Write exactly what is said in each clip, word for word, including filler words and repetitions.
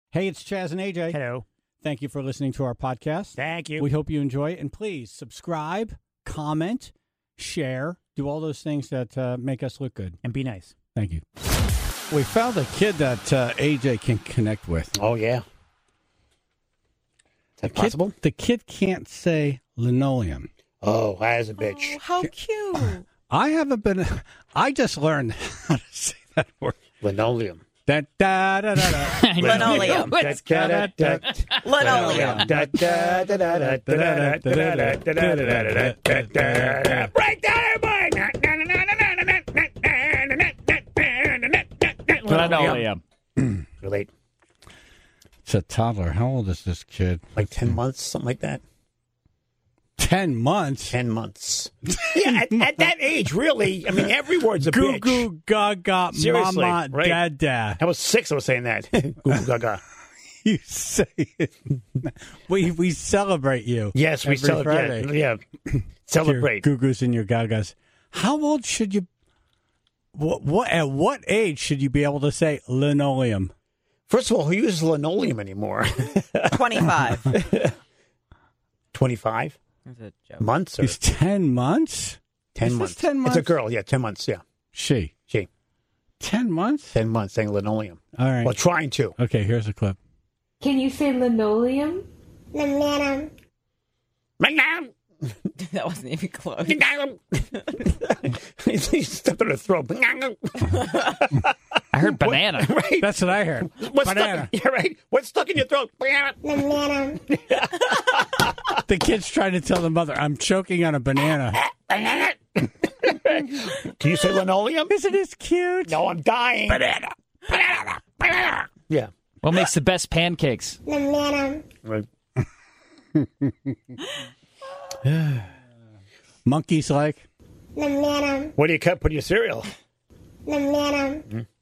Hey, it's Chaz and A J. Hello. Thank you for listening to our podcast. Thank you. We hope you enjoy it. And please subscribe, comment, share, do all those things that uh, make us look good. And be nice. Thank you. We found a kid that uh, A J can connect with. Oh, yeah. Is that the possible? Kid, the kid can't say linoleum. Oh, as a bitch. Oh, how cute. I haven't been, I just learned how to say that word. Linoleum. Da, da, da, da, da. Linoleum. Da, da, da, da. Linoleum. Da, da, da, da, da, da, da, da, da, da, da, da, da. Break that Linoleum. Relate. It's a toddler. How old is this kid? Like ten months, something like that. Ten months? Ten months. Yeah, at, at that age, really. I mean, every word's a Goo bitch. goo gaga, Seriously, mama, right. dada. I was six, I was saying that. Goo goo gaga. You say it. we we celebrate you. Yes, we every celebrate. Friday. Yeah, yeah. Celebrate. Your goo-goos and your gagas. How old should you? What, what at what age should you be able to say linoleum? First of all, who uses linoleum anymore? twenty-five. Twenty-five That's a joke. months or He's ten months. ten Is this months? ten months? It's a girl. Yeah, ten months. Yeah, She. she. Ten months. Ten months saying linoleum. All right. Well, trying to. Okay. Here's a clip. Can you say linoleum? Linoleum. Linoleum. That wasn't even close. He stepped on her throat. I heard banana. What, right? That's what I heard. What's Banana. Stuck, yeah, right. What's stuck in your throat? Banana. The kid's trying to tell the mother, "I'm choking on a banana." Can you say linoleum? Isn't this cute? No, I'm dying. Banana. Banana. Banana. Yeah. What makes the best pancakes? Banana. Right. Monkeys like. Banana. What do you cut? Put in your cereal. Banana.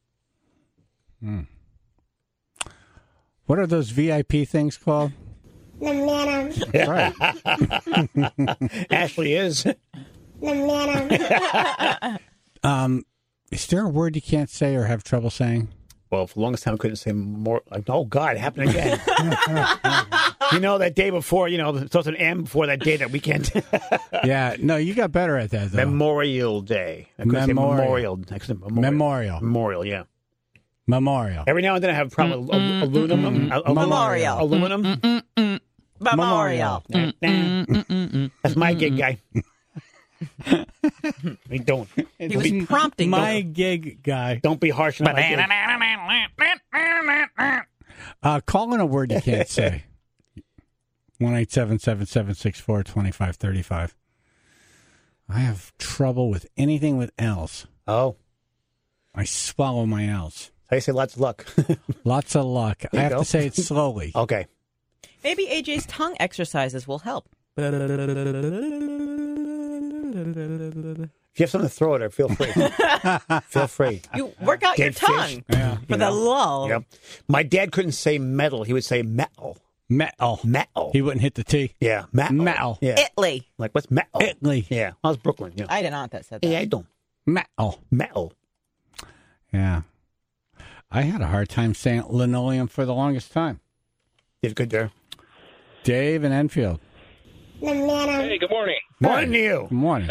What are those V I P things called? Banana. Right. Ashley is. Banana. Um, is there a word you can't say or have trouble saying? Well, for the longest time, I couldn't say more. Like, oh, God, it happened again. You know, that day before, you know, so it's an M before that day, that weekend. Yeah, no, you got better at that, though. Memorial Day. I couldn't Memorial. say memorial. I couldn't say memorial. Memorial. Memorial, yeah. Memorial. Every now and then I have a problem with al- aluminum. al- Memorial. Aluminum. Memorial. That's my gig, guy. We don't. He was prompting My me. gig guy. Don't be harsh on my gig. Uh, call in a word you can't say. one eight seven seven, seven six four, two five three five. I have trouble with anything with L's. Oh. I swallow my L's. I say lots of luck. Lots of luck. I you have go. to say it slowly. Okay. Maybe A J's tongue exercises will help. If you have something to throw at her, feel free. Feel free. You work out your Dead fish. tongue Yeah. for the lull. Yep. My dad couldn't say metal. He would say metal. Metal. Metal. He wouldn't hit the T. Yeah. Metal. Metal. Yeah. Italy. Like, what's metal? Italy. Yeah. I was Brooklyn. Yeah. I had an aunt that said that. Yeah, I don't. Metal. Metal. Yeah. I had a hard time saying linoleum for the longest time. Did good there. Dave in Enfield. Hey, good morning. Morning to you. Good morning.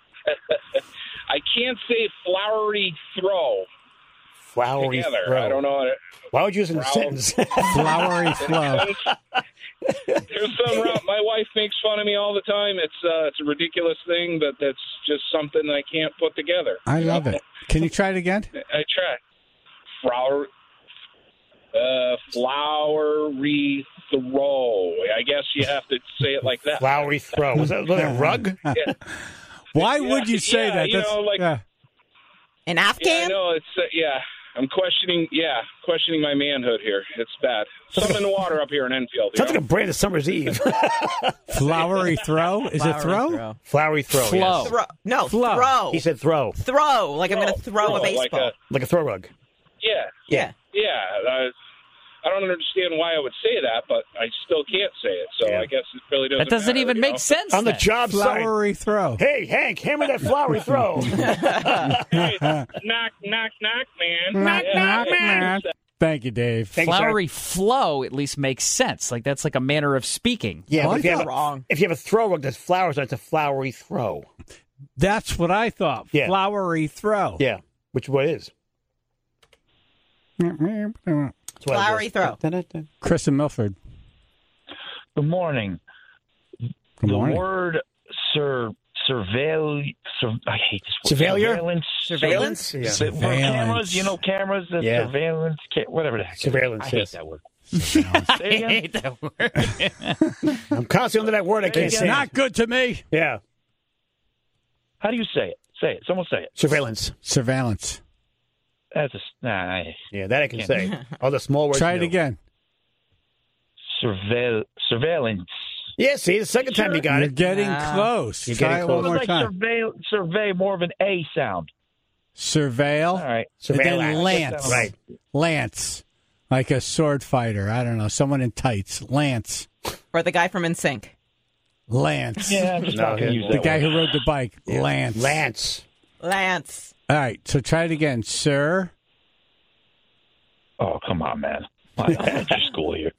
I can't say flowery throw Flowery together. throw. I don't know. How to, Why would you use it in a Flower- sentence? Flowery flow. There's some route. My wife makes fun of me all the time. It's uh, it's a ridiculous thing, but that's just something I can't put together. I love it. Can you try it again? I try. Flower, uh, flowery throw. I guess you have to say it like that. Flowery throw. Was that, was that a rug? Yeah. Why Yeah, would you say yeah, that? you That's, know, like- yeah. An Yeah, I Afghan? know. It's uh, yeah. I'm questioning. Yeah, questioning my manhood here. It's bad. Something in the water up here in Enfield. You Sounds know? like a brand of Summer's Eve. Flowery throw? Is it Flowery throw? Flowery throw. Flow. Yes. Throw. No, Flow. throw. He said throw. throw. Like I'm going to throw a like baseball. Like a throw rug. yeah, yeah. yeah. Uh, I don't understand why I would say that, but I still can't say it. So Yeah. I guess it really doesn't. That doesn't matter, even you make know? sense. On the then. job site. Flowery throw. Hey, Hank, hammer that flowery throw. Hey, knock, knock, knock, man. Knock, Yeah, knock, yeah. man. Thank you, Dave. Thank you, sir. Flowery flow at least makes sense. Like that's like a manner of speaking. Yeah, Well, but if you, I have a, wrong. if you have a throw rug that's flowers on it, it's a flowery throw. That's what I thought. Yeah. Flowery throw. Yeah, which what it is. That's what it Flowery is. throw. Dun-dun-dun. Chris and Milford. Good morning. Good the morning. word sur, surveil, sur, I hate this word. Surveillor? Surveillance. Surveillance? Yeah. Sur- for cameras, you know, cameras, the Yeah. surveillance, ca- whatever the heck. Surveillance, I hate yes. that word. I Say it again. hate that word. I'm constantly under that word. I can't It's say not it. good to me. Yeah. How do you say it? Say it. Someone say it. Surveillance. Surveillance. That's a, nah, I, Yeah, that I can Yeah. say. All the small words. Try you it know. again. surveil, surveillance. Yeah, see, the second time you got You're it. getting Ah. close. You're Try getting it close. one more It's like time. surveil, survey, more of an A sound. Surveil. All right. And then Surveillance. Lance. Right. Lance. Like a sword fighter. I don't know. Someone in tights. Lance. Or the guy from N Sync. Lance. Yeah, I'm just No, not going to yeah. use The that guy word. who rode the bike. Lance. Lance. Lance. All right. So try it again. Sir. Oh, come on, man. I'm at your school here.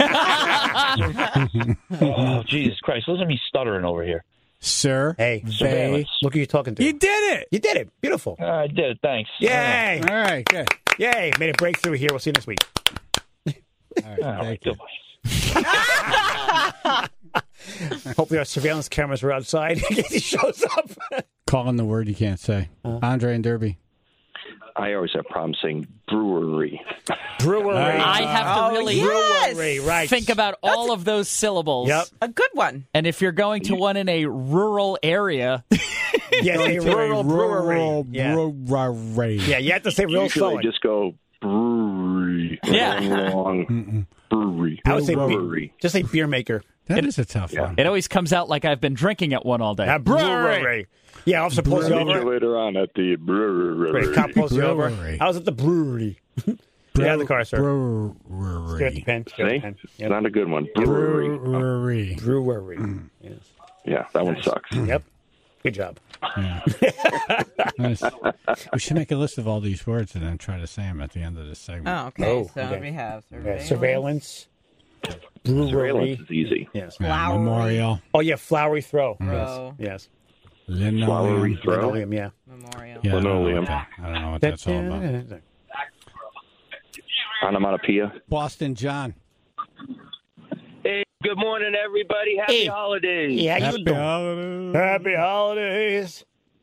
Oh, Jesus Christ. Listen to me stuttering over here. Sir. Hey, They. Surveillance. look who you're talking to. You did it. You did it. Beautiful. Uh, I did it. Thanks. Yay. All right. Good. Yay. Made a breakthrough here. We'll see you next week. All right. All right, Thank you. goodbye. Hopefully our surveillance cameras are outside in case he shows up. Calling the word you can't say. Andre and Derby. I always have problems saying brewery. Brewery. I have to Oh, really yes. Brewery, right. think about all of those syllables. Yep. A good one. And if you're going to one in a rural area, Yes, a rural brewery. Rural Yeah. brewery. Yeah, you have to say real Usually slow. just go brewery. Yeah. Long brewery. I would say brewery. Just say beer maker. That is a tough Yeah. one. it always comes out like I've been drinking at one all day. A brewery. Yeah, Officer pulls you Meet you over. later on at the brewery. Great, cop pulls you over. Brewery. I was at the brewery. Get out of the car, sir. Stare at the Brewery. pen. Stare at See? the pen. It's Yep. not a good one. Brewery. Brewery. Brewery. Yes. Yeah, that one sucks. Yep. Good job. Nice. We should make a list of all these words and then try to say them at the end of this segment. Oh, okay. Oh, so okay. we have Yeah, surveillance. surveillance. Brewery. Surveillance is easy. Yes. Yeah, Flowery. Memorial. Oh, yeah, flowery throw. Throw. Yes. Linoleum. Flowery throw. Linoleum, yeah. Memorial. Yeah, I don't know what Linoleum. that- I don't know what that's all about. Onomatopoeia. Boston John. Hey, good morning, everybody. Happy Hey. holidays. Yeah, you Happy doing? holidays. Happy holidays.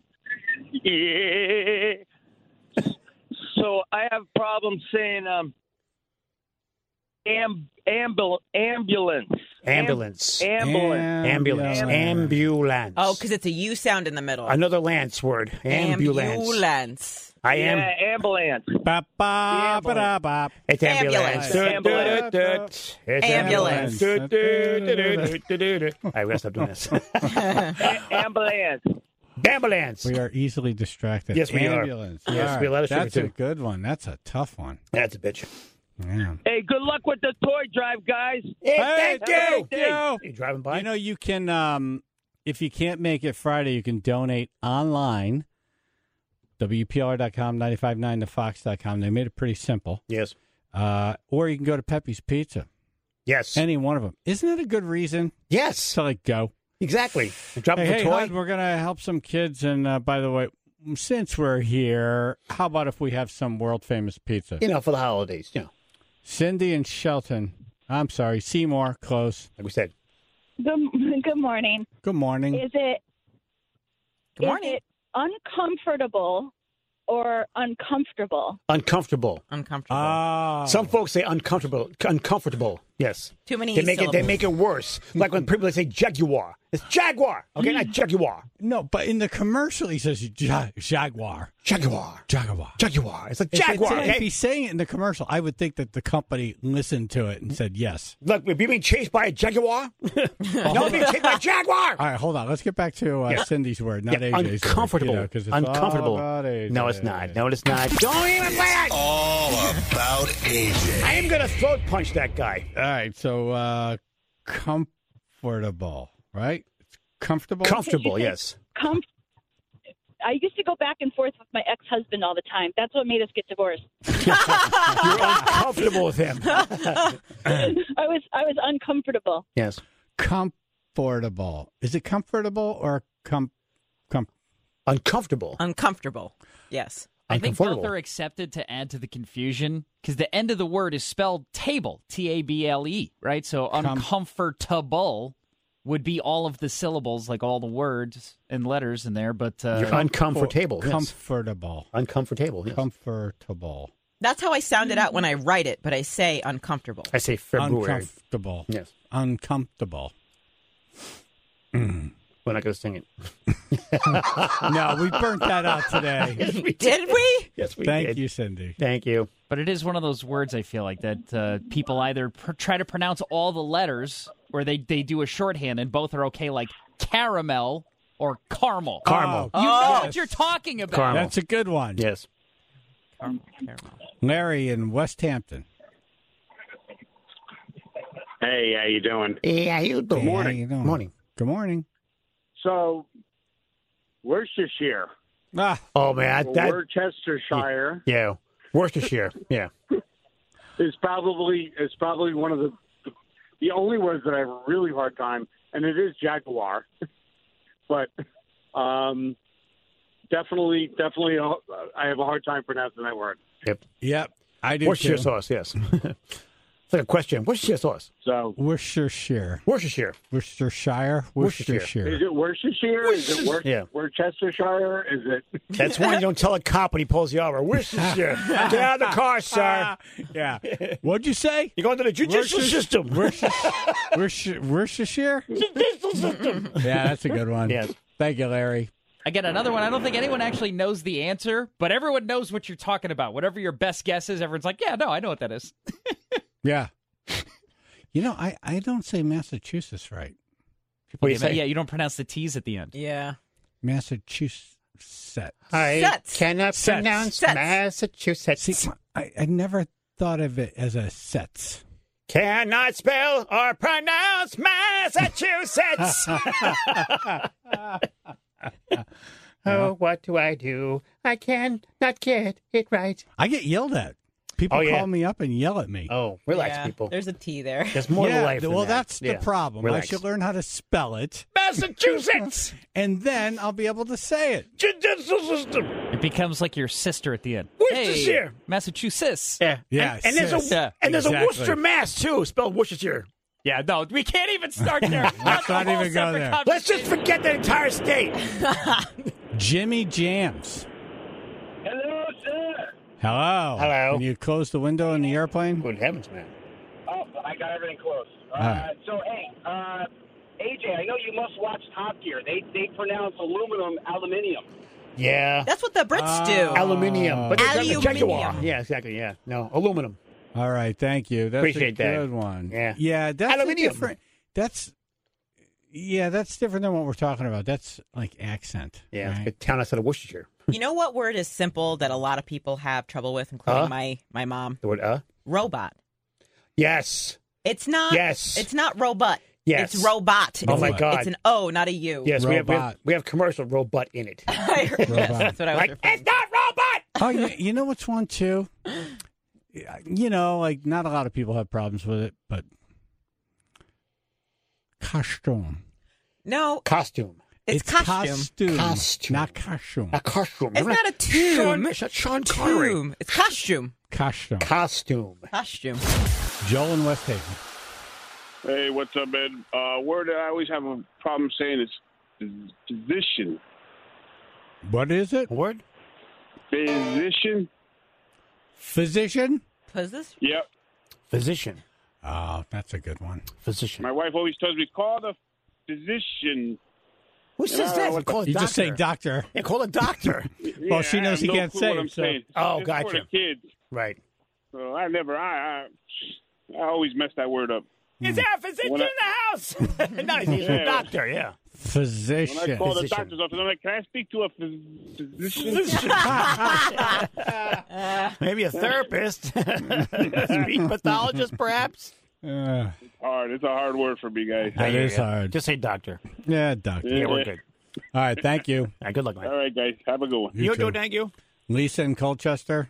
Yeah. So I have problems saying um, am, ambul- ambulance. Ambulance. Am- ambulance. Ambulance. Ambulance. Oh, because it's a U sound in the middle. Another Lance word. Ambulance. Ambulance. I am. Yeah, ambulance. Ba, ba, ba, da, ba. It's ambulance. Ambulance. Du- du- du- du- It's Ambulance. Du- du- du- du- du- du- du- du. All right, we gotta stop doing this. A- ambulance. Ambulance. We are easily distracted. Yes, we are. Ambulance. Yes, All we let us do That's it, a too. good one. That's a tough one. That's a bitch. Yeah. Hey, good luck with the toy drive, guys. Hey, Hey, thank you. thank you. You driving by? You know, you can, um, if you can't make it Friday, you can donate online. W P R dot com, nine five nine to fox dot com. They made it pretty simple. Yes. Uh, or you can go to Pepe's Pizza. Yes. Any one of them. Isn't it a good reason yes. to, like, go? Exactly. Drop Hey, off a hey toy. Hud, we're going to help some kids. And, uh, by the way, since we're here, how about if we have some world-famous pizza? You know, for the holidays. You know, Cindy and Shelton. I'm sorry, Seymour, close. like we said. Good, good morning. Good morning. Is it Good morning. is it uncomfortable or uncomfortable? Uncomfortable. Uncomfortable. Ah. Some folks say uncomfortable. Uncomfortable. Yes. Too many They make it. They syllables. make it worse. Like when people say Jaguar. It's Jaguar. Okay, not Jaguar. No, but in the commercial, he says ja- Jaguar. Jaguar. Jaguar. Jaguar. It's like If it's- Jaguar. If, Okay? he's saying it in the commercial, I would think that the company listened to it and said yes. Look, if you're being chased by a Jaguar, no, being chased by a Jaguar. All right, hold on. Let's get back to uh, Yeah. Cindy's word, not Yeah, A J's uncomfortable. word. You know, 'cause it's Uncomfortable. all about A J. No, it's not. No, it's not. Don't even play it. All about A J. I am gonna throat punch that guy. All right, so uh, comfortable, right? It's comfortable. Comfortable, say- yes. Com- I used to go back and forth with my ex-husband all the time. That's what made us get divorced. You're uncomfortable with him. I was I was uncomfortable. Yes. Comfortable. Is it comfortable or com, com uncomfortable? Uncomfortable. Yes. I think both are accepted to add to the confusion because the end of the word is spelled table, T A B L E, right? So uncomfortable would be all of the syllables, like all the words and letters in there. But uh, You're uncomfortable. Yes. Comfortable. Uncomfortable. Yes. Comfortable. That's how I sound it out when I write it, but I say uncomfortable. I say February. Uncomfortable. Yes. Uncomfortable. We're not going to sing it. No, we burnt that out today. Yes, we did we? Yes, we Thank did. you, Cindy. Thank you. But it is one of those words, I feel like, that uh, people either pr- try to pronounce all the letters or they, they do a shorthand, and both are okay, like caramel or caramel. Caramel. You know Oh, what you're talking about. Caramel. That's a good one. Yes. Caramel, caramel. Larry in West Hampton. Hey, how you doing? Hey, how you doing? Hey, how you doing? Morning. Good morning. So, Worcestershire, Ah, Oh, man. or That, Worcestershire, yeah. Worcestershire. Yeah. is probably is probably one of the the only words that I have a really hard time, and it is Jaguar, but um, definitely, definitely, uh, I have a hard time pronouncing that word. Yep. yep. I do Worcestershire too. sauce, yes. It's like a question. Worcestershire sauce. So, Worcestershire. Worcestershire. Worcestershire. Worcestershire. Worcestershire. is it Worcestershire? Is it Wor- Yeah. Worcestershire? Is it? That's one you don't tell a cop when he pulls you over. Worcestershire. Get out of the car, sir. Yeah. What'd you say? You're going to the judicial Worcester- system. Worcestershire. Worcestershire? Judicial system. Yeah, that's a good one. Yes. Thank you, Larry. Again, another one. I don't think anyone actually knows the answer, but everyone knows what you're talking about. Whatever your best guess is, everyone's like, yeah, no, I know what that is. Yeah. You know, I, I don't say Massachusetts right. What do you Yeah, say? yeah, you don't pronounce the T's at the end. Yeah. Massachusetts. I Sets. cannot Sets. pronounce Sets. Massachusetts. See, I, I never thought of it as a sets. Cannot spell or pronounce Massachusetts. Oh, what do I do? I cannot get it right. I get yelled at. People Oh, yeah. call me up and yell at me. Oh, relax, Yeah, people. There's a T there. There's more yeah, to life than well, that. that's Yeah. the problem. Relax. I should learn how to spell it, Massachusetts. and then I'll be able to say it. Judicial system. It becomes like your sister at the end. Worcestershire. Hey, Massachusetts. Yeah. Yeah, And, and there's sis. a Yeah, and there's a exactly. Worcester, Mass too, spelled Worcestershire. Yeah, no, we can't even start there. Let's That's a not whole even go separate there. Let's just forget the entire state. Jimmy Jams. Hello, sir. Hello. Hello. Can you close the window in the airplane? Good heavens, man. Oh, I got everything close. Uh, right. So, hey, uh, A J, I know you must watch Top Gear. They they pronounce aluminum aluminium. Yeah. That's what the Brits Oh. do. Aluminium. But there's the Aluminium. Jaguar. Yeah, exactly. Yeah. No, aluminum. All right, thank you. That's Appreciate a that. good one. Yeah. Yeah, that's a Aluminium. different. That's yeah, that's different than what we're talking about. That's like accent. Yeah. right? It's a town outside of Worcestershire. You know what word is simple that a lot of people have trouble with, including Huh? my, my mom? The word uh? Robot. Yes. It's not. Yes. It's not robot. Yes. It's robot. Oh, It's my an- God. It's an O, not a U. Yes, we have, we have Robot. we have commercial robot in it. I heard- Robot. That's what I was Like, referring it's not robot. Oh, you, you know what's one too? You know, like not a lot of people have problems with it, but costume. No, Costume. it's, costume. costume, Costume. not costume. A costume. It's not a tomb. Sean, it's not Sean Connery. Tomb. It's costume. Costume. Costume. Costume. Joel in West Haven. Hey, what's up, Ed? Uh, word that I always have a problem saying is physician. What is it? Word? Physician? Physician. Physician. Yep. Physician. Oh, that's a good one. Physician. My wife always tells me, call the physician. Who says Yeah, that? what You call a You doctor. just say doctor. Yeah, call a doctor. Well, she knows I have he no can't clue say what it, I'm so- saying. Oh, It's gotcha. for the kids. Right. So I never, I, I, I always mess that word up. Is there a physician When I- in the house? No, he's a Yeah. doctor, yeah. Physician. When I call the Physician. doctor's office, I'm like, can I speak to a phys- physician? Maybe a therapist. Speech pathologist, perhaps? Uh, Hard. It's a hard word for me, guys. that I hear is ya. hard. Just say doctor. Yeah, doctor. Yeah, we're good. All right, thank you. All right, good luck, man. All right, guys. Have a good one. You You too. too, thank you. Lisa in Colchester.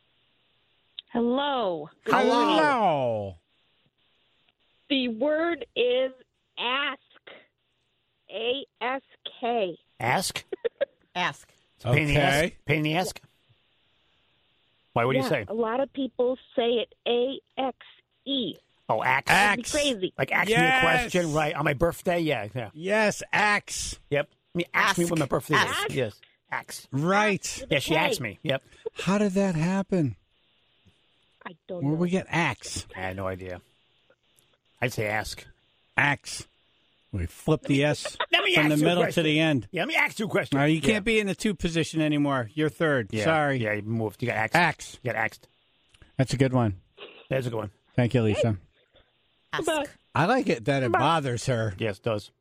Hello. Hello. The word is ask. A S K. Ask? Ask. It's a pain in the ass. Okay. Pain in the ass? Why, what do yeah, you say? A lot of people say it A X E. Oh, axe. Axe. Crazy. Like ask Yes. me a question, right? On my birthday? Yeah, yeah. Yes, axe. Yep. I mean, ask, me Ask. when my birthday Ask. is. Yes. Axe. Right. Yeah, she asked me. Yep. How did that happen? I don't Where know. we get axe? I had no idea. I'd say ask. Axe. We flip the S Let me from ask the you a middle to question. the end. Yeah, let me ask you a question. All right, you Yeah. can't be in the two position anymore. You're third. Yeah. Sorry. Yeah, you moved. You got axed. Axe. You got axed. That's a good one. There's a good one. Thank you, Lisa. Ask. I like it that it bothers her. Yes, it does.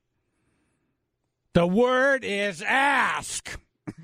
The word is ask.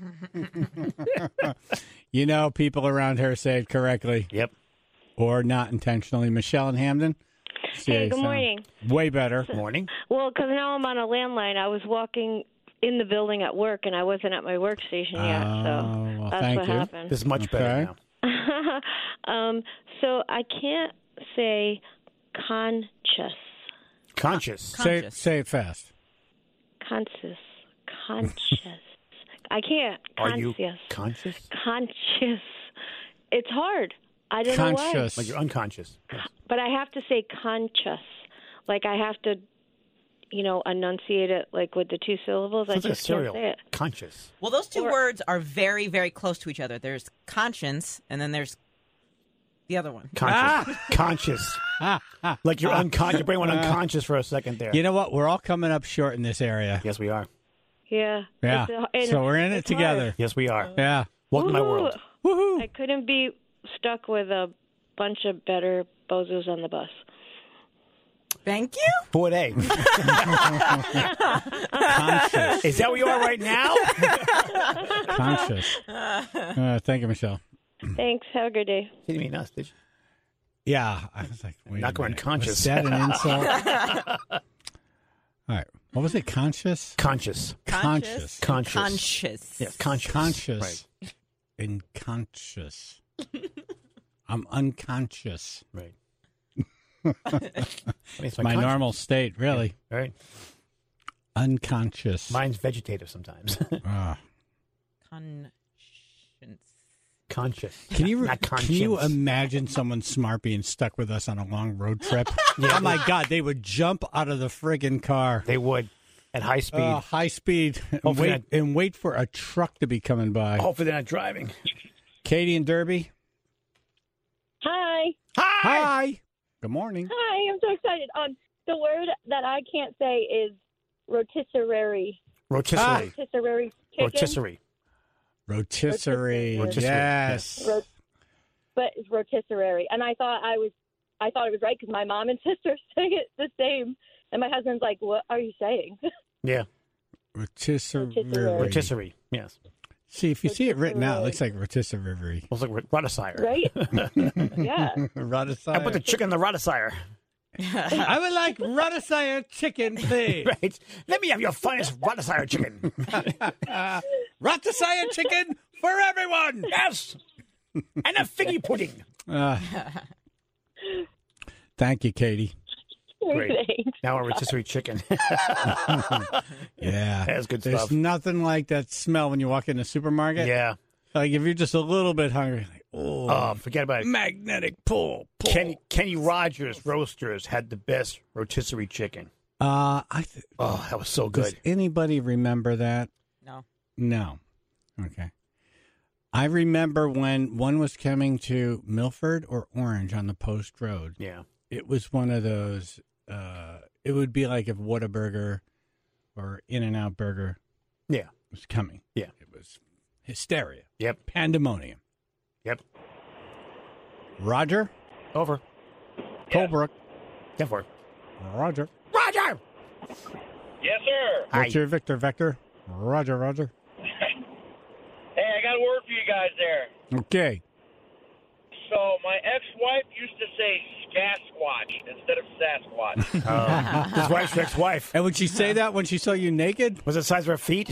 You know, people around her say it correctly. Yep. Or not intentionally. Michelle in Hamden? Hey, good sound morning. Way better. Morning. Well, because now I'm on a landline. I was walking in the building at work, and I wasn't at my workstation yet. Oh, So well, that's thank what you. happened. This is much better Okay. now. um, so I can't say conscious. Conscious. Say it, say it fast. Conscious. Conscious. I can't. Are you Conscious. conscious? Conscious. It's hard. I don't know why. Like you're unconscious. Yes. But I have to say conscious. Like I have to, you know, enunciate it like with the two syllables. Sounds I like a just can't cereal. say it. Conscious. Well, those two Or- words are very, very close to each other. There's conscience, and then there's the other one. Conscious. Conscious. Like you're unconscious. Your brain went unconscious for a second there. You know what? We're all coming up short in this area. Yes, we are. Yeah. Yeah. It's a- and So we're in it it's together. hard. Yes, we are. Yeah. Welcome to my Woohoo. world. Woohoo. I couldn't be stuck with a bunch of better bozos on the bus. Thank you. Four A. Conscious. Is that where you are right now? Conscious. Uh, thank you, Michelle. Thanks. Have a good day. Didn't mean us, did you? Yeah. I was like, wait Not a going minute. conscious. Was that an insult? All right. What was it? Conscious? Conscious. Conscious. Conscious. Conscious. Yes, conscious. Conscious. Right. And conscious. I'm unconscious. Right. I mean, it's My conscience. normal state, really. Right. Unconscious. Mine's vegetative sometimes. Ah. Conscience. Conscious. Can you Not can you conscience. imagine someone smart being stuck with us on a long road trip? Oh my God, they would jump out of the friggin' car. They would at high speed. Uh, high speed, and Hopefully wait and wait for a truck to be coming by. Hopefully they're not driving. Katie and Derby. Hi. Hi. Hi. Good morning. Hi. I'm so excited. Um, the word that I can't say is rotisserie. Rotisserie. Rotisserie chicken. Rotisserie. Rotisserie. Rotisserie, Yes. Rot- but it's rotisserie, and I thought I was, I thought it was right because my mom and sister say it the same, and my husband's like, "What are you saying?" Yeah. Rotisserie. Rotisserie. Rotisserie. Yes. See, if you see it written out, it looks like rotisserie. Looks like rotisserie. Right? Yeah. Rotisserie. I put the chicken in the rotisserie. I would like rotisserie chicken, please. Right. Let me have your finest rotisserie chicken. Rotisserie chicken for everyone. Yes. And a figgy pudding. Uh, thank you, Katie. Great. Thanks. Now a rotisserie chicken. Yeah. That's good There's stuff. nothing like that smell when you walk in the supermarket. Yeah. Like if you're just a little bit hungry, like, oh, Oh, forget about it. magnetic pull. pull. Kenny Kenny Rogers Roasters had the best rotisserie chicken. Uh, I th- Oh, that was so does good. anybody remember that? No. No. Okay. I remember when one was coming to Milford or Orange on the Post Road. Yeah. It was one of those. Uh, it would be like if Whataburger or In-N-Out Burger Yeah. was coming. Yeah. It was hysteria. Yep. Pandemonium. Yep. Roger? Over. Colebrook. Get for it. Roger. Roger! Yes, sir. What's your Victor Vector? Roger, Roger. Hey, I got a word for you guys there. Okay. So my ex-wife used to say Gasquatch instead of Sasquatch. Uh, his wife's ex-wife. And would she say that when she saw you naked? Was it the size of her feet?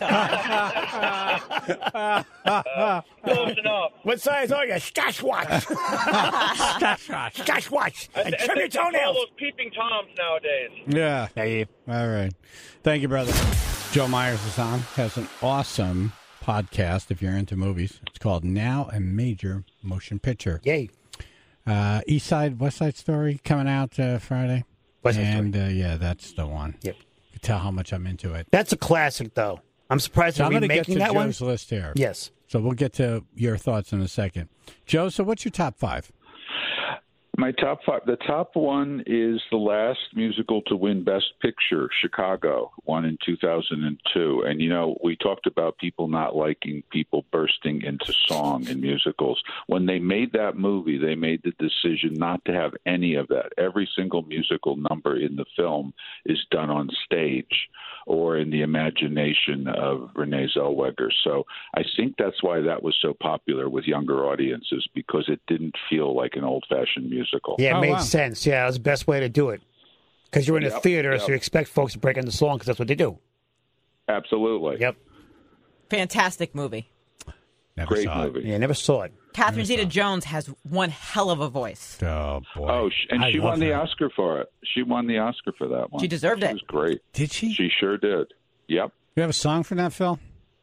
Close enough. What size are you? Skashwatch. Skashwatch. Skashwatch. And I trim your think they call toenails. those peeping toms nowadays. Yeah. Hey. All right. Thank you, brother. Joe Myers is on. Has an awesome podcast if you're into movies. It's called Now a Major Motion Picture. Yay. Uh, East Side, West Side Story coming out uh, Friday. West Side and uh, yeah, that's the one. Yep. You can tell how much I'm into it. That's a classic, though. I'm surprised So they're I'm going to get remaking to that one. Joe's list here. Yes. So we'll get to your thoughts in a second. Joe, so what's your top five? My top five. The top one is the last musical to win Best Picture, Chicago, won in two thousand two. And, you know, we talked about people not liking people bursting into song in musicals. When they made that movie, they made the decision not to have any of that. Every single musical number in the film is done on stage or in the imagination of Renee Zellweger. So I think that's why that was so popular with younger audiences, because it didn't feel like an old-fashioned musical. Yeah, it Oh, made wow. sense. Yeah, it was the best way to do it. Because you're in a Yep, theater, yep. so you expect folks to break into song because that's what they do. Absolutely. Yep. Fantastic movie. Never Great saw movie. Yeah, never saw it. Catherine Zeta-Jones has one hell of a voice. it. Oh, boy. Oh, sh- and I she love won the her. Oscar for it. She won the Oscar for that one. She deserved She it. was great. Did she? She sure did. Yep. You have a song for that, Phil?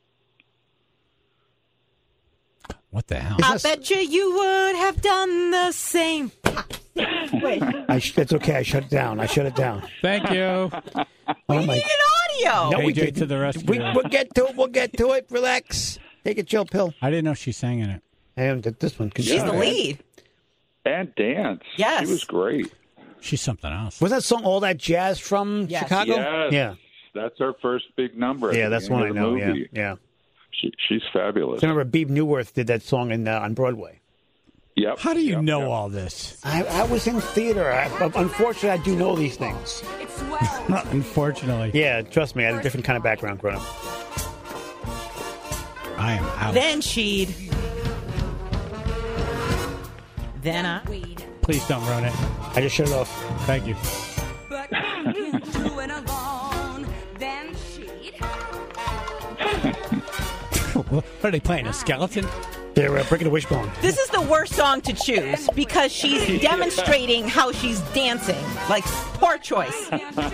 What the hell? I bet you you would have done the same. Wait. I sh- it's okay. I shut it down. I shut it down. Thank you. Oh We my! need an audio. No, we A J didn't. to the rescue. We, we'll get to it. We'll get to it. Relax. Take a chill pill. I didn't know she sang in it. And this one. She's Yeah. the lead. And dance. Yes. She was great. She's something else. Was that song All That Jazz from Yes. Chicago? Yes. Yeah. That's her first big number. at Yeah, the that's one I beginning of know. the Yeah. movie. Yeah. She, she's fabulous. I remember Beebe Newworth did that song in, uh, on Broadway. Yep. How do you yep, know yep. all this? I, I was in theater. I, unfortunately, I do know these things. Unfortunately. Yeah, trust me. I had a different kind of background growing up. I am out. Then she'd. Then I. Please don't ruin it. I just shut it off. Thank you. What are they playing? A skeleton? They're uh, breaking a wishbone. This is the worst song to choose because she's demonstrating how she's dancing. Like, poor choice.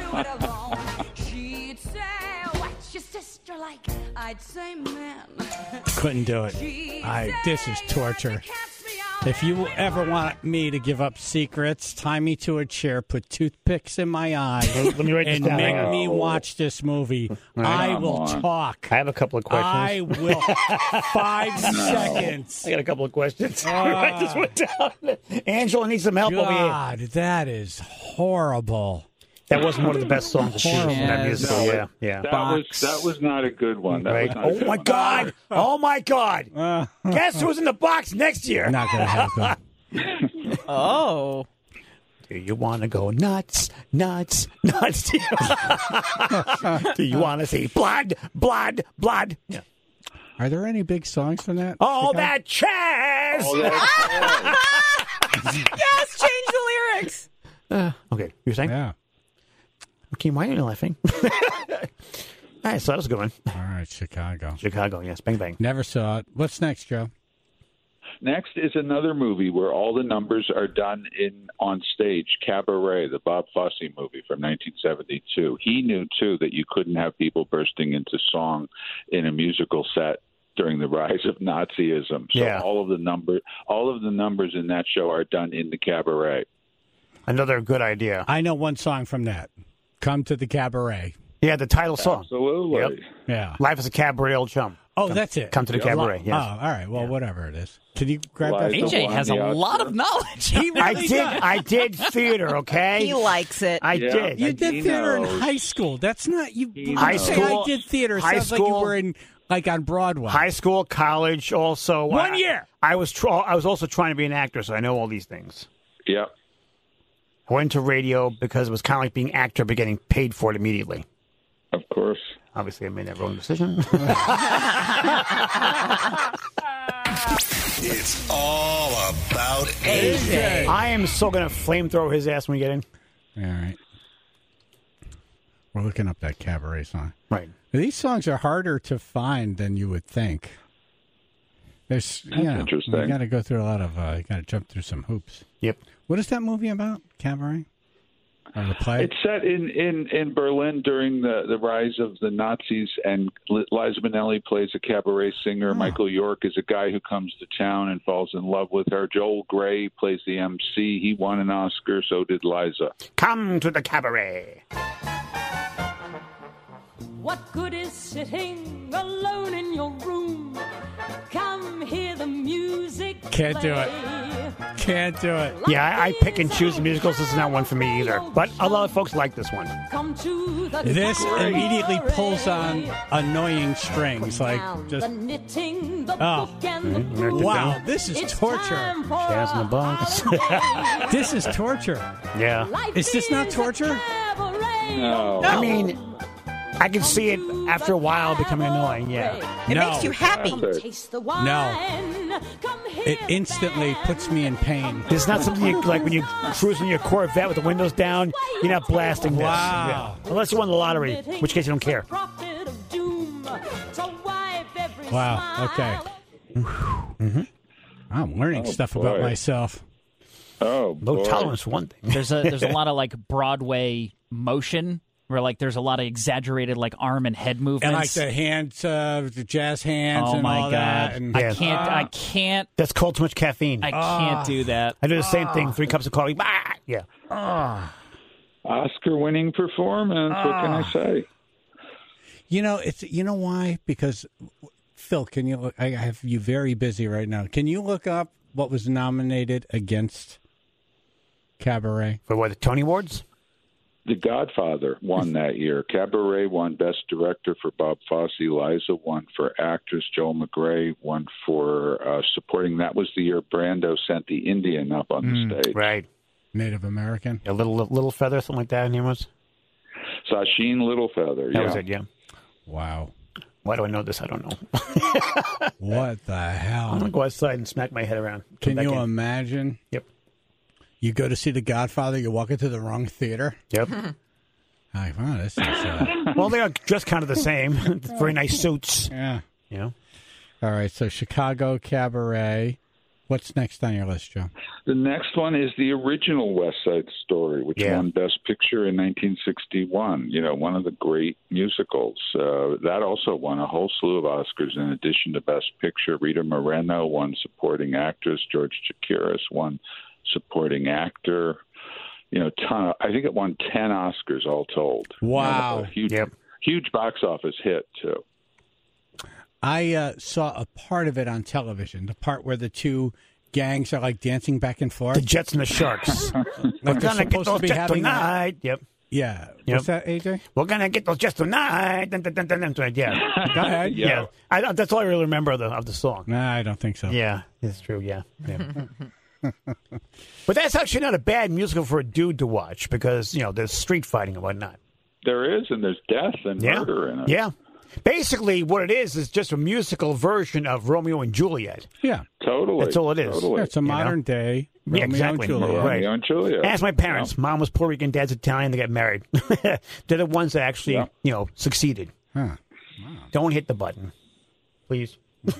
Couldn't do it. I. This is torture. If you ever want me to give up secrets, tie me to a chair, put toothpicks in my eyes, Let me write this and down. make Hang on. me watch this movie. I Come will on. talk. I have a couple of questions. I will. Five seconds. I got a couple of questions. Write this one down. Angela needs some help over here. God, that is horrible. That wasn't one of the best songs to choose from that Yes. musical. No, Yeah, yeah. That was that was not a good one. That Right. was not a Oh good my one. God! Oh my God! Uh, Guess who's in the box next year? not going to happen. Oh. Do you want to go nuts, nuts, nuts? Do you want to see blood, blood, blood? Yeah. Are there any big songs from that? All Chicago? that jazz. Oh, that's- Yes, change the lyrics. Uh, okay, you're saying? Yeah. Okay, why are you laughing? All right, so that was a good one. All right, Chicago. Chicago, yes, bang bang. Never saw it. What's next, Joe? Next is another movie where all the numbers are done in on stage. Cabaret, the Bob Fosse movie from nineteen seventy-two. He knew too that you couldn't have people bursting into song in a musical set during the rise of Nazism. So Yeah. all of the number, all of the numbers in that show are done in the cabaret. Another good idea. I know one song from that. Come to the cabaret. Yeah, the title song. Absolutely. Yep. Yeah. Life is a cabaret, old chum. Oh, Come- that's it. Come to the Yeah. cabaret. Yes. Oh, all right. Well, whatever it is. Can you grab Live that? the A J one, has a the lot Oscar. of knowledge. He I really did. does. I did theater. Okay. He likes it. I Yeah. did. You He did theater in knows. high school. That's not you. He High knows. Say school- I did theater. It high sounds like you school- were in like on Broadway. High school, college, also One I- year. I was. Tr- I was also trying to be an actor, so I know all these things. Yep. I went into radio because it was kind of like being an actor, but getting paid for it immediately. Of course. Obviously, I made that wrong decision. It's all about A J. I am so going to flamethrower his ass when we get in. All right. We're looking up that cabaret song. Right. These songs are harder to find than you would think. There's, you know, interesting. You got to go through a lot of, uh, you got to jump through some hoops. Yep. What is that movie about? Cabaret? Or the play? It's set in, in, in Berlin during the, the rise of the Nazis, and Liza Minnelli plays a cabaret singer. Oh. Michael York is a guy who comes to town and falls in love with her. Joel Grey plays the M C. He won an Oscar, so did Liza. Come to the cabaret. What good is sitting alone in your room? Come hear the music. Can't play. do it. Can't do it. Yeah, I, I pick and choose the musicals. This is not one for me either. But a lot of folks like this one. Come to the This cabaret. immediately pulls on annoying strings, like just. The knitting, the Oh, book and the Right. book. wow! This is It's torture. time for Jazz in the a box. holiday. This is torture. Yeah. Life Is this not is a torture? cabaret. No. I mean, I can see it after a while becoming annoying, yeah. It No. makes you happy. Come taste the wine. Come hear It the instantly band. puts me in pain. It's not something you, like when you cruise in your Corvette with the windows down, you're not blasting this. Wow. Yeah. Unless you won the lottery, in which case you don't care. Prophet of doom to wipe every Wow. smile. Okay. Mm-hmm. I'm learning Oh, stuff about boy. myself. Oh, Low boy. tolerance for one thing. There's a there's a lot of like Broadway motion where like there's a lot of exaggerated like arm and head movements. And like the hands, uh, the jazz hands, oh and my all god! that. And, Yeah. I can't. I Ah. can't. That's called too much caffeine. I I, can't Ah. do that. do the same thing. Three cups of coffee. Bah! Yeah. Ah. Oscar-winning performance. What can I say? You know, it's you know why? Because Phil, can you look? I have you very busy right now. Can you look up what was nominated against Cabaret? For what, the Tony Awards? The Godfather won that year. Cabaret won Best Director for Bob Fosse. Liza won for Actress. Joel McRae won for uh, supporting. That was the year Brando sent the Indian up on Mm, the stage. Right. Native American. A little little feather, something like that. And he was. Sasheen Littlefeather. That yeah. was it. Yeah. Wow. Why do I know this? I don't know. What the hell? I'm gonna go outside and smack my head around. Come Can back you in. imagine? Yep. You go to see The Godfather, you walk into the wrong theater. Yep. Like, wow, this is. Uh, Well, they are dressed kind of the same. Very nice suits. yeah. You know. All right. So Chicago Cabaret. What's next on your list, Joe? The next one is the original West Side Story, which Yeah. won Best Picture in nineteen sixty-one. You know, one of the great musicals. Uh, that also won a whole slew of Oscars in addition to Best Picture. Rita Moreno won Supporting Actress. George Chakiris won Supporting Actor. You know, ton of, I think it won ten Oscars all told. Wow. You know, a huge, Yep. huge box office hit, too. I uh, saw a part of it on television, the part where the two gangs are like dancing back and forth. The Jets and the Sharks. Like We're they're gonna get supposed to those be Jets having that. tonight. Yep. Yeah. Yep. What's that, A J? We're gonna get those Jets tonight. Dun, dun, dun, dun, dun, dun. Yeah. Go ahead. Yeah. yeah. I, that's all I really remember of the, of the song. Nah, I don't think so. Yeah, it's true. Yeah. yeah. But that's actually not a bad musical for a dude to watch because, you know, there's street fighting and whatnot. There is, and there's death and Yeah. murder in it. Yeah. Basically, what it is is just a musical version of Romeo and Juliet. Yeah. Totally. That's all it is. Totally. Yeah, it's a You know? modern day Romeo Yeah, exactly. and Juliet. Right. Romeo and Juliet. Ask my parents. Mom was Puerto Rican, dad's Italian. They got married. They're the ones that actually, Yeah. you know, succeeded. Huh. Don't hit the button, please.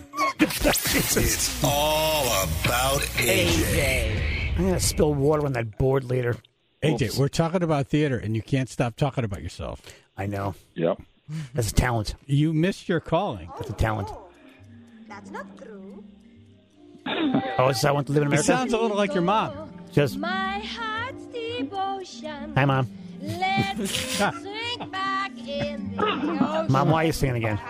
It's all about A J. I'm going to spill water on that board later. A J, Oops. we're talking about theater, and you can't stop talking about yourself. I know. Yep. That's a talent. You missed your calling. That's a talent. That's not true. Oh, is I want to live in It America? sounds a little like your mom. Just, My heart's devotion. hi, Mom. Let's sink back in the ocean. Mom, why are you singing again?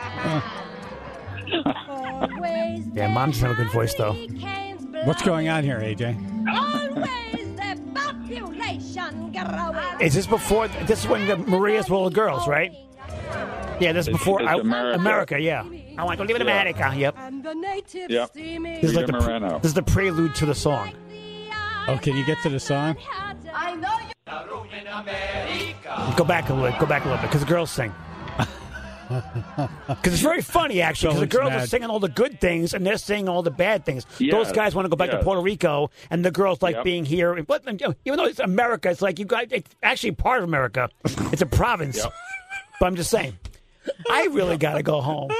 Always Yeah, Mom doesn't have a good voice, though. What's going on here, A J? Always the population growing. Is this before? This is when the Marias were all girls, right? Yeah, this is It's- before it's I- America. America. Yeah, I want to live in Yeah. America. Yep. And the natives Yep. steaming. This is like Rita the Moreno. this is the prelude to the song. Oh, can you get to the song? I know you. Go back a little bit. Go back a little bit because the girls sing. Because it's very funny, actually, because So the girls it's are mad. singing all the good things, and they're singing all the bad things. Yes, Those guys want to go back yes. to Puerto Rico, and the girls like Yep. being here. But you know, even though it's America, it's like you guys, it's actually part of America. It's a province. Yep. But I'm just saying, I really got to go home.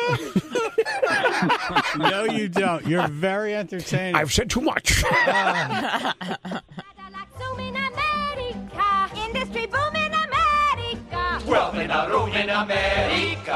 No, you don't. You're very entertaining. I've said too much. Industry boom in America. Twelve in a room in America.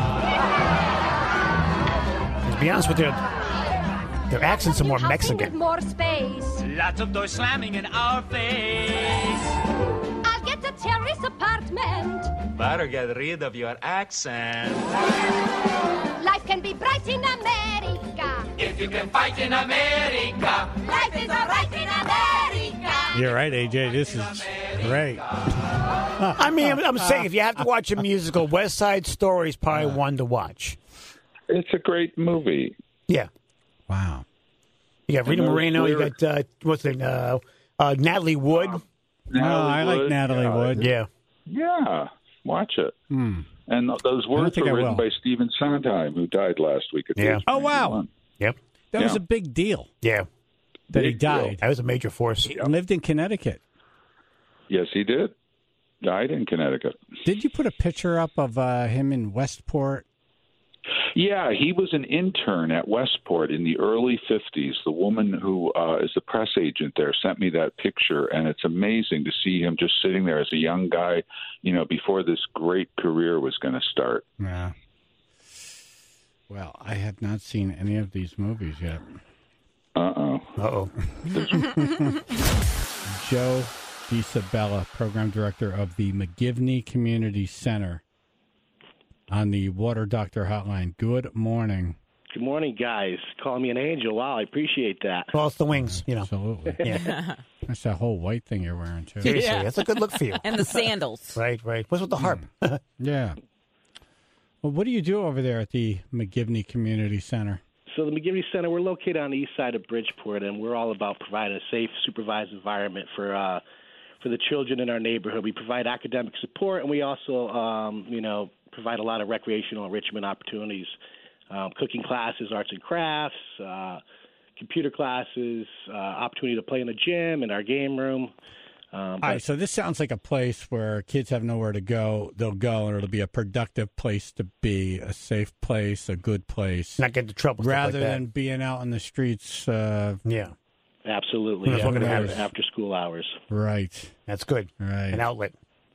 To be honest with you, their accents are more With Mexican. more space. Lots of doors slamming in our face. I'll get a terrace apartment. Better get rid of your accent. Life can be bright in America. If you can fight in America. Life is alright in America. You're right, A J. This is great. I mean, I'm, I'm saying if you have to watch a musical, West Side Story is probably one to watch. It's a great movie. Yeah. Wow. You got Rita And those Moreno. You lyrics- got uh, what's her name? Uh, uh, Natalie Wood. Oh, I like Wood, Natalie yeah. Wood. Yeah. Yeah, watch it. Hmm. And th- those words think were I written will. by Stephen Sondheim, who died last week. At Yeah. age Oh, wow. ninety-one. Yep. That was Yeah. a big deal Yeah. that he Big deal. died. That was a major force. He lived in Connecticut. Yes, he did. Died in Connecticut. Did you put a picture up of uh, him in Westport? Yeah, he was an intern at Westport in the early fifties. The woman who uh, is the press agent there sent me that picture, and it's amazing to see him just sitting there as a young guy, you know, before this great career was going to start. Yeah. Well, I had not seen any of these movies yet. Uh-oh. Uh-oh. Joe DiSabella, program director of the McGivney Community Center on the Water Doctor Hotline. Good morning. Good morning, guys. Call me an angel. Wow, I appreciate that. Well, it's the wings, you know. Absolutely. Yeah. That's that whole white thing you're wearing, too. Seriously, Yeah. that's a good look for you. And the sandals. Right, right. What's with the harp? Yeah. Well, what do you do over there at the McGivney Community Center? So the McGivney Center, we're located on the east side of Bridgeport, and we're all about providing a safe, supervised environment for uh, for the children in our neighborhood. We provide academic support, and we also, um, you know, provide a lot of recreational enrichment opportunities, um, cooking classes, arts and crafts, uh, computer classes, uh, opportunity to play in the gym, in our game room. Um, All but- right, so this sounds like a place where kids have nowhere to go. They'll go, and it'll be a productive place to be, a safe place, a good place. Not get into trouble. stuff Rather like that. than being out in the streets. Uh, Yeah. Absolutely. That's Yeah, what it after, is. after school hours. right. That's good. Right. An outlet.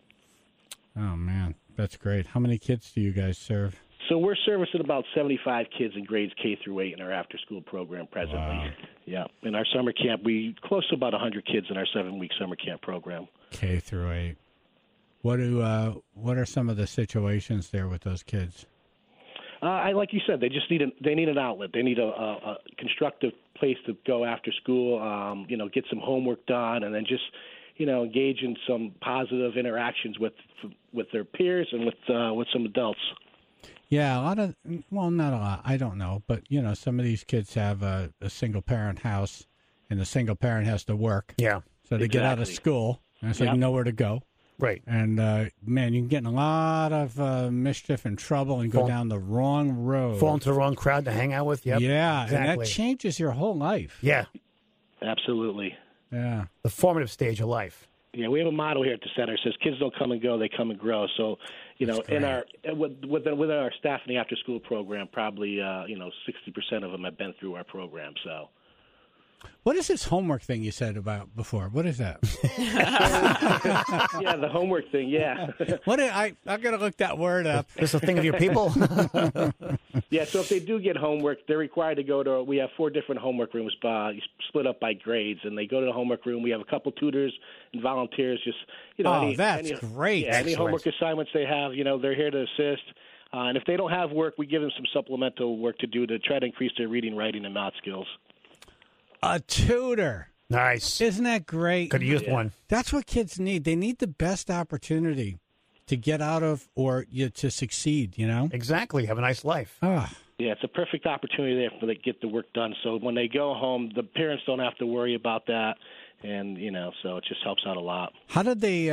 Oh, man. That's great. How many kids do you guys serve? So we're servicing about seventy-five kids in grades K through eight in our after-school program presently. Wow. Yeah. In our summer camp, we close to about one hundred kids in our seven-week summer camp program. K through eight. What do uh, what are some of the situations there with those kids? Uh, I like you said, they just need a, they need an outlet. They need a, a, a constructive place to go after school. Um, you know, get some homework done, and then just you know engage in some positive interactions with with their peers and with uh, with some adults. Yeah, a lot of, well, not a lot. I don't know. But, you know, some of these kids have a, a single-parent house, and the single parent has to work. Yeah. So they get out of Exactly. school, and it's like Yep. nowhere to go. Right. And, uh, man, you can get in a lot of uh, mischief and trouble and go Fall- down the wrong road. Fall into the wrong crowd to hang out with. Yep. Yeah, and Exactly. that changes your whole life. Yeah. Absolutely. Yeah. The formative stage of life. Yeah, we have a motto here at the center. It says, "Kids don't come and go; they come and grow." So, you know, in our with with, with our staff in the after-school program, probably uh, you know sixty percent of them have been through our program. So, What is this homework thing you said about before? What is that? yeah, the homework thing. Yeah. What did I? I gotta look that word up. Just a thing of your people. Yeah, so if they do get homework, they're required to go to. We have four different homework rooms, uh, split up by grades, and they go to the homework room. We have a couple tutors and volunteers. Just you know, Oh, any, that's any, great. Yeah, any Excellent. homework assignments they have, you know, they're here to assist. Uh, and if they don't have work, we give them some supplemental work to do to try to increase their reading, writing, and math skills. A tutor. Nice. Isn't that great? Could have used one. That's what kids need. They need the best opportunity to get out of or you, to succeed, you know? Exactly. Have a nice life. Ah. Yeah, it's a perfect opportunity there for them to get the work done. So when they go home, the parents don't have to worry about that. And, you know, so it just helps out a lot. How did they uh,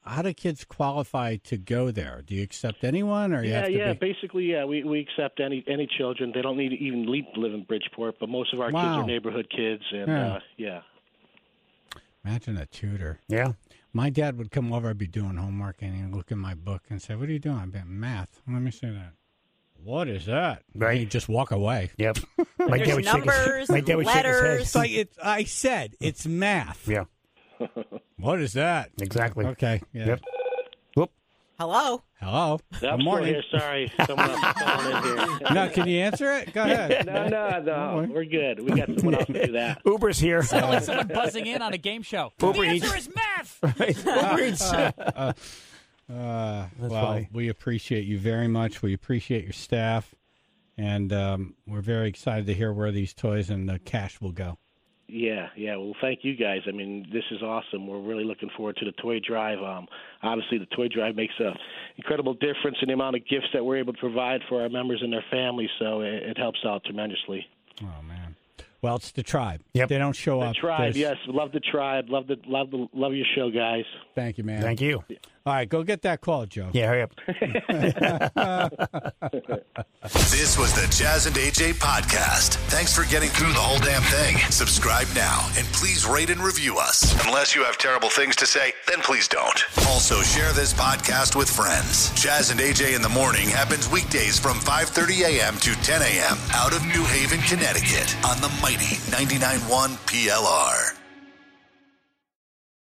how do kids qualify to go there? Do you accept anyone, or you Yeah, have to yeah. be... Basically, yeah, we, we accept any any children. They don't need to even leave, live in Bridgeport, but most of our Wow. kids are neighborhood kids, and Yeah. uh, yeah. Imagine a tutor. Yeah. My dad would come over. I'd be doing homework, and he'd look in my book and say, "What are you doing?" I'd be math. Let me see that. What is that? Right. And he'd just walk away. Yep. My dad would shake his- numbers, my dad would shake his head. letters. It's like it, I said, it's math. Yeah. What is that? Exactly. Okay. Yeah. Yep. Whoop. Hello. Hello. I'm Good still morning. here. Sorry, someone else is calling in here. No, can you answer it? Go ahead. No, no, no. We're good. We got someone else to do that. Uber's here. Sound like someone buzzing in on a game show. Uber the answer Eats. is math. Uber Eats. Uh, uh, well, funny. we appreciate you very much. We appreciate your staff, and um, we're very excited to hear where these toys and the cash will go. Yeah, yeah. Well, thank you guys. I mean, this is awesome. We're really looking forward to the toy drive. Um, obviously, the toy drive makes a incredible difference in the amount of gifts that we're able to provide for our members and their families. So it, it helps out tremendously. Oh man. Well, it's the tribe. Yep. They don't show The up. tribe, There's- yes. Love the tribe. Love the love the love your show, guys. Thank you, man. Thank you. All right, go get that call, Joe. Yeah, hurry up. This was the Jazz and A J podcast. Thanks for getting through the whole damn thing. Subscribe now and please rate and review us. Unless you have terrible things to say, then please don't. Also, share this podcast with friends. Jazz and A J in the Morning happens weekdays from five thirty a.m. to ten a.m. out of New Haven, Connecticut on the mighty ninety-nine point one P L R.